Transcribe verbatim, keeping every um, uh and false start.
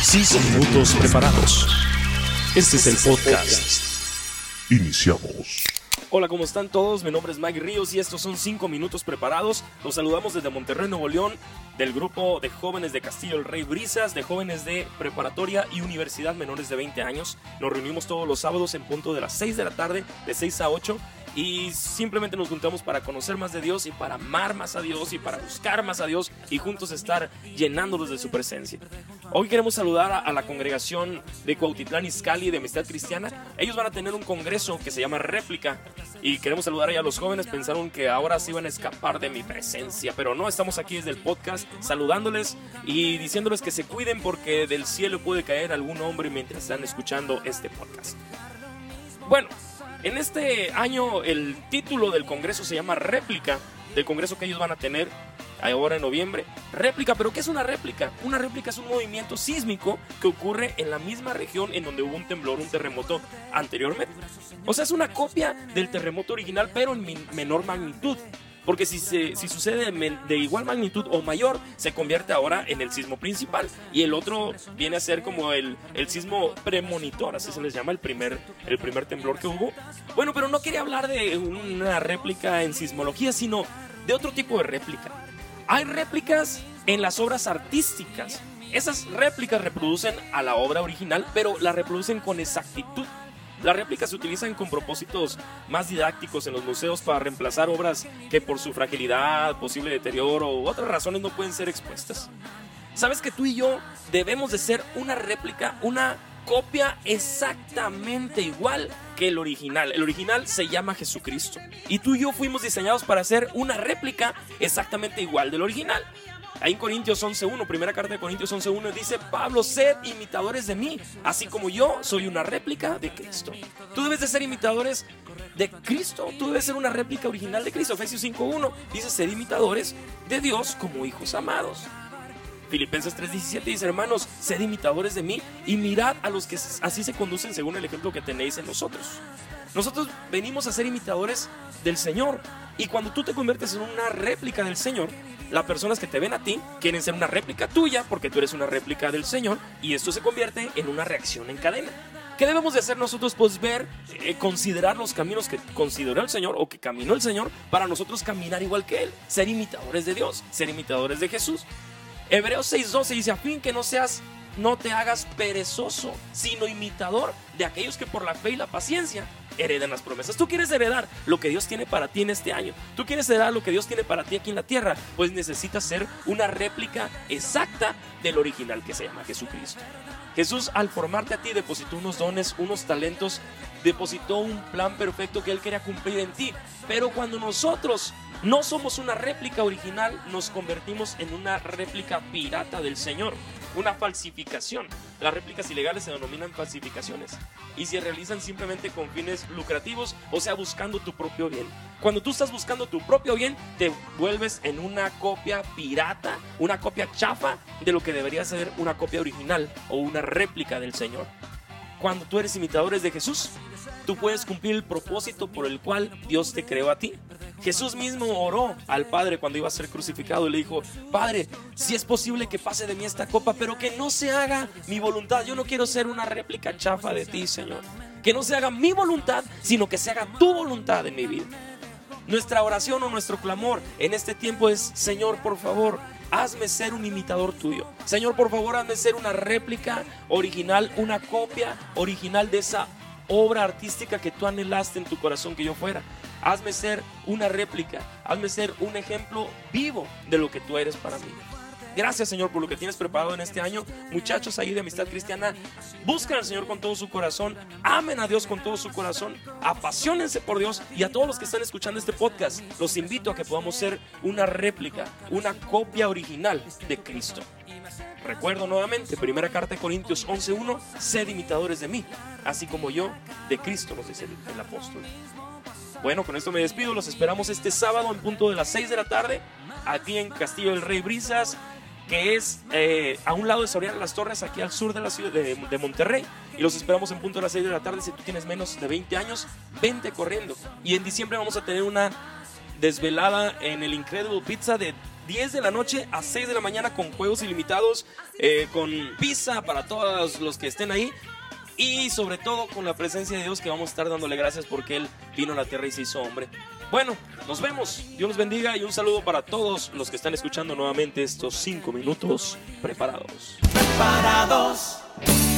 Cinco minutos preparados. Este es el podcast. Iniciamos. Hola, ¿cómo están todos? Mi nombre es Mike Ríos y estos son cinco minutos preparados. Los saludamos desde Monterrey, Nuevo León, del grupo de jóvenes de Castillo del Rey Brisas, de jóvenes de preparatoria y universidad menores de veinte años. Nos reunimos todos los sábados en punto de las seis de la tarde, de seis a ocho. Y simplemente nos juntamos para conocer más de Dios y para amar más a Dios y para buscar más a Dios y juntos estar llenándolos de su presencia. Hoy queremos saludar a, a la congregación de Cuautitlán Izcalli de Amistad Cristiana. Ellos van a tener un congreso que se llama Réplica y queremos saludar ahí a los jóvenes. Pensaron que ahora se iban a escapar de mi presencia, pero no, estamos aquí desde el podcast saludándoles y diciéndoles que se cuiden porque del cielo puede caer algún hombre mientras están escuchando este podcast. Bueno, en este año el título del congreso se llama Réplica, del congreso que ellos van a tener ahora en noviembre. Réplica, ¿pero qué es una réplica? Una réplica es un movimiento sísmico que ocurre en la misma región en donde hubo un temblor, un terremoto anteriormente. O sea, es una copia del terremoto original, pero en menor magnitud. Porque si, se, si sucede de igual magnitud o mayor, se convierte ahora en el sismo principal. Y el otro viene a ser como el, el sismo premonitor, así se les llama, el primer, el primer temblor que hubo. Bueno, pero no quería hablar de una réplica en sismología, sino de otro tipo de réplica. Hay réplicas en las obras artísticas. Esas réplicas reproducen a la obra original, pero la reproducen con exactitud. Las réplicas se utilizan con propósitos más didácticos en los museos para reemplazar obras que por su fragilidad, posible deterioro u otras razones no pueden ser expuestas. ¿Sabes que tú y yo debemos de ser una réplica, una copia exactamente igual que el original? El original se llama Jesucristo y tú y yo fuimos diseñados para ser una réplica exactamente igual del original. Ahí en Corintios once uno, primera carta de Corintios once uno, dice Pablo: sed imitadores de mí, así como yo soy una réplica de Cristo. Tú debes de ser imitadores de Cristo, tú debes ser una réplica original de Cristo. Efesios cinco uno dice: sed imitadores de Dios como hijos amados. Filipenses tres diecisiete dice: hermanos, sed imitadores de mí y mirad a los que así se conducen según el ejemplo que tenéis en nosotros. Nosotros venimos a ser imitadores del Señor, y cuando tú te conviertes en una réplica del Señor, las personas que te ven a ti quieren ser una réplica tuya porque tú eres una réplica del Señor, y esto se convierte en una reacción en cadena. ¿Qué debemos de hacer nosotros? Pues ver, eh, considerar los caminos que consideró el Señor o que caminó el Señor para nosotros caminar igual que Él, ser imitadores de Dios, ser imitadores de Jesús. Hebreos seis doce dice: a fin que no seas, no te hagas perezoso, sino imitador de aquellos que por la fe y la paciencia heredan las promesas. Tú quieres heredar lo que Dios tiene para ti en este año, tú quieres heredar lo que Dios tiene para ti aquí en la tierra, pues necesitas ser una réplica exacta del original que se llama Jesucristo. Jesús, al formarte a ti, depositó unos dones, unos talentos, depositó un plan perfecto que Él quería cumplir en ti. Pero cuando nosotros no somos una réplica original, nos convertimos en una réplica pirata del Señor, una falsificación. Las réplicas ilegales se denominan falsificaciones y se realizan simplemente con fines lucrativos, o sea, buscando tu propio bien. Cuando tú estás buscando tu propio bien, te vuelves en una copia pirata, una copia chafa de lo que debería ser una copia original o una réplica del Señor. Cuando tú eres imitadores de Jesús, tú puedes cumplir el propósito por el cual Dios te creó a ti. Jesús mismo oró al Padre cuando iba a ser crucificado y le dijo: Padre, si es posible que pase de mí esta copa, pero que no se haga mi voluntad. Yo no quiero ser una réplica chafa de ti, Señor. Que no se haga mi voluntad, sino que se haga tu voluntad en mi vida. Nuestra oración o nuestro clamor en este tiempo es: Señor, por favor, hazme ser un imitador tuyo. Señor, por favor, hazme ser una réplica original, una copia original de esa obra artística que tú anhelaste en tu corazón que yo fuera. Hazme ser una réplica, hazme ser un ejemplo vivo de lo que tú eres para mí. Gracias, Señor, por lo que tienes preparado en este año. Muchachos ahí de Amistad Cristiana, busquen al Señor con todo su corazón, amen a Dios con todo su corazón, apasionense por Dios. Y a todos los que están escuchando este podcast, los invito a que podamos ser una réplica, una copia original de Cristo. Recuerdo nuevamente, primera carta de Corintios once uno: sed imitadores de mí, así como yo de Cristo, nos dice el, el apóstol. Bueno, con esto me despido. Los esperamos este sábado en punto de las seis de la tarde, aquí en Castillo del Rey Brisas, que es eh, a un lado de Soriana Las Torres, aquí al sur de la ciudad de, de Monterrey. Y los esperamos en punto de las seis de la tarde. Si tú tienes menos de veinte años, vente corriendo. Y en diciembre vamos a tener una desvelada en el Incredible Pizza de diez de la noche a seis de la mañana con juegos ilimitados, eh, con pizza para todos los que estén ahí. Y sobre todo con la presencia de Dios, que vamos a estar dándole gracias porque Él vino a la tierra y se hizo hombre. Bueno, nos vemos. Dios los bendiga y un saludo para todos los que están escuchando nuevamente estos cinco minutos preparados. Preparados.